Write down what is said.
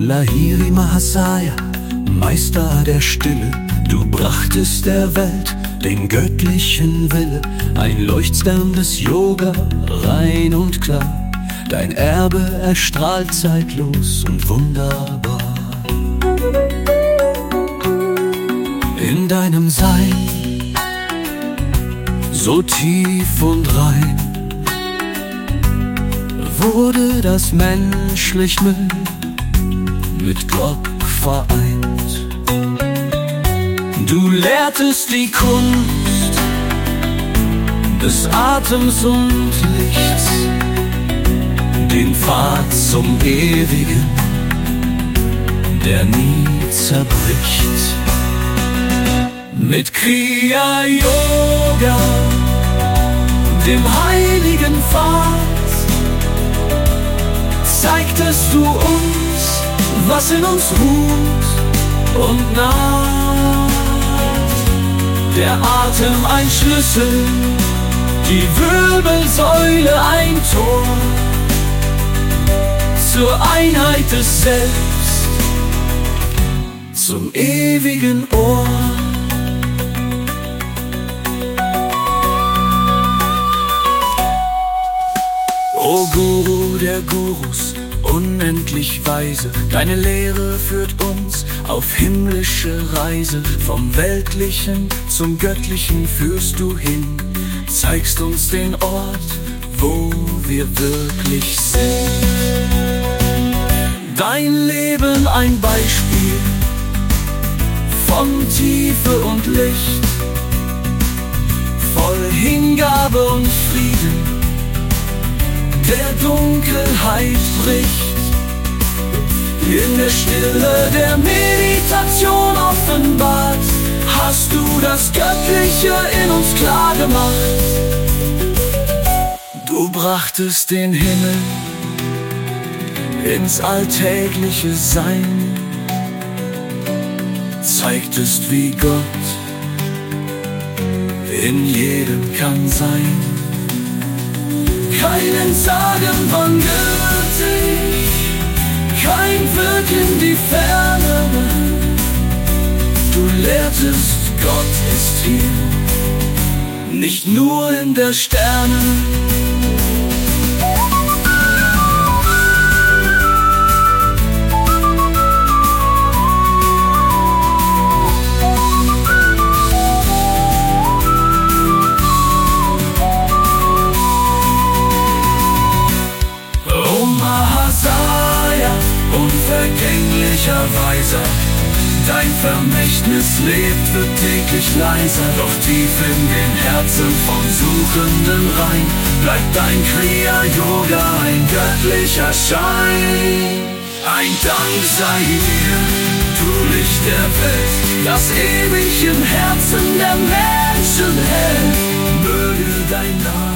Lahiri Mahasaya, Meister der Stille, du brachtest der Welt den göttlichen Wille, ein Leuchtstern des Yoga, rein und klar. Dein Erbe erstrahlt zeitlos und wunderbar. In deinem Sein, so tief und rein, wurde das Menschliche mit Gott vereint. Du lehrtest die Kunst des Atems und Lichts, den Pfad zum Ewigen, der nie zerbricht. Mit Kriya Yoga, dem heiligen Pfad, zeigtest du uns, was in uns ruht und naht. Der Atem ein Schlüssel, die Wirbelsäule ein Tor zur Einheit des Selbst, zum ewigen Ohr. O Guru der Gurus, unendlich weise, deine Lehre führt uns auf himmlische Reise. Vom Weltlichen zum Göttlichen führst du hin, zeigst uns den Ort, wo wir wirklich sind. Dein Leben ein Beispiel von Tiefe und Licht, voll Hingabe und Frieden, der Dunkelheit bricht. In der Stille der Meditation offenbart, hast du das Göttliche in uns klar gemacht. Du brachtest den Himmel ins alltägliche Sein, zeigtest, wie Gott in jedem kann sein. Kein Entsagen wandelt dich, kein Wirk in die Ferne. Du lehrtest, Gott ist hier, nicht nur in der Sterne. Unvergänglicher Weiser, dein Vermächtnis lebt, wird täglich leiser. Doch tief in den Herzen vom Suchenden rein bleibt dein Kriya Yoga ein göttlicher Schein. Ein Dank sei dir, du Licht der Welt, das ewig im Herzen der Menschen hält. Möge dein Name